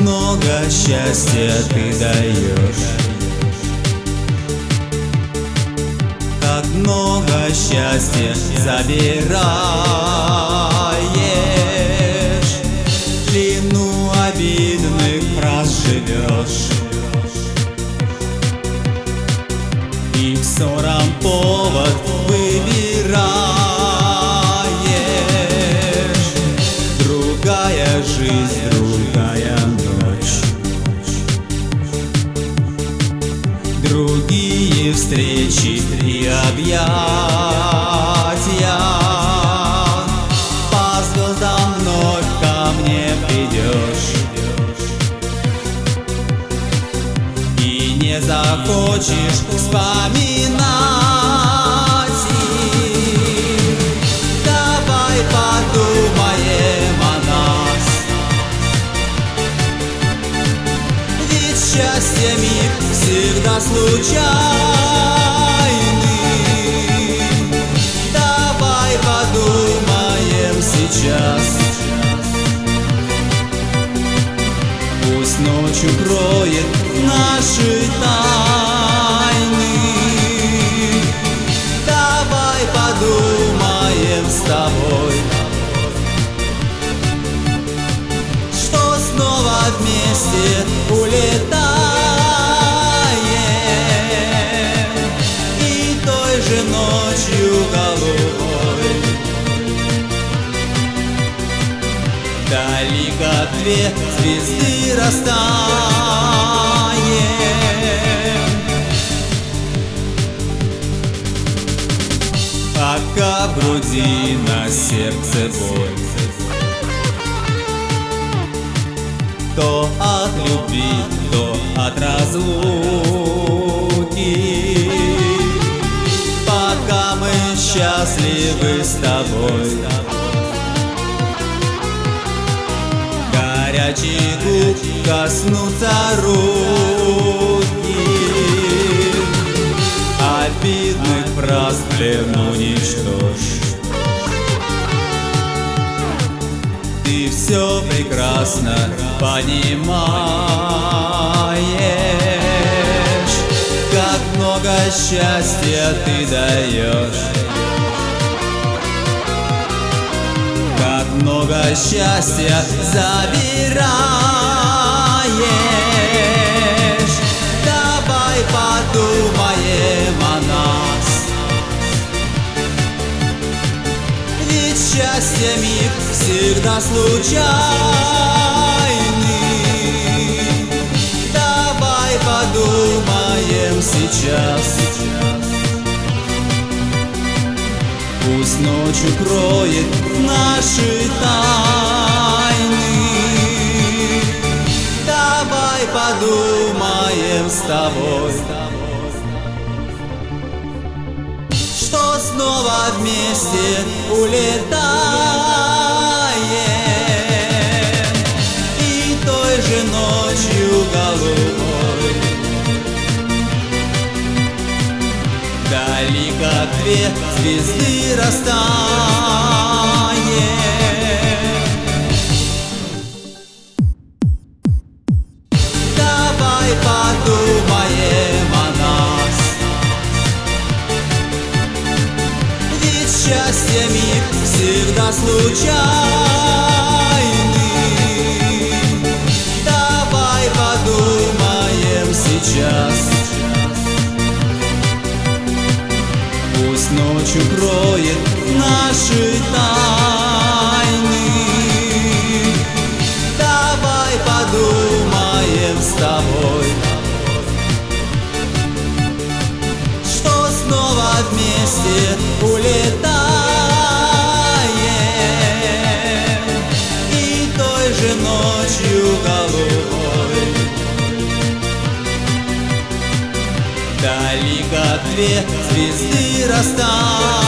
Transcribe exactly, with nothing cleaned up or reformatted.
много счастья ты даешь, как много счастья забираешь. Длину обидных фраз живешь, и к ссорам повод выбираешь. Другая жизнь, другая ночь, другие встречи и объятия. По звездам вновь ко мне придешь, и не захочешь вспоминать их. Давай подумаем о нас, ведь счастье миг всегда случайный. Давай подумаем сейчас, пусть ночь укроет наши тайны. Давай подумаем с тобой, что снова вместе улетаем, и той же ночью голубой вдали как две звезды растаем. Пока в груди на сердце боль, то от любви, то от разлуки. Пока мы счастливы с тобой, горячих губ коснутся руки. Обидных фраз плен уничтожь, ты все прекрасно понимаешь, как много счастья ты даешь, как много счастья забираешь. Давай подумаем о нас, ведь счастье миг всегда случайный. Давай подумаем сейчас, пусть ночь укроет наши тайны. Давай подумаем с тобой, что снова вместе улетаем, и той же ночью голубой вдали как две звезды растаем. Давай подумаем о нас, ведь счастье миг всегда случайный. Давай подумаем сейчас, пусть ночь укроет наши тайны. Давай подумаем с тобой, что снова вместе улетаем, и той же ночью голубой вдали как две звезды растаем.